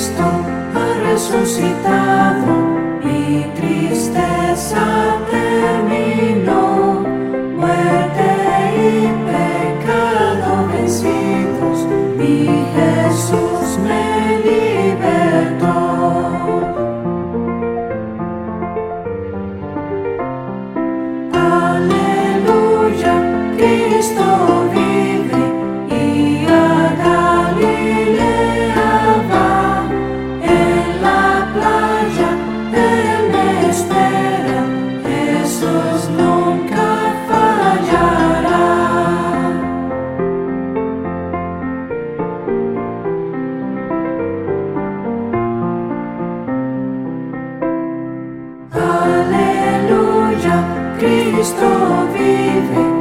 Cristo ha resucitado, mi tristeza terminó, muerte y pecado vencidos, mi Jesús me libertó. Aleluya, Cristo vive y a Galilea va. En la playa Él me espera, Jesús nunca fallará. Aleluya, Cristo vive.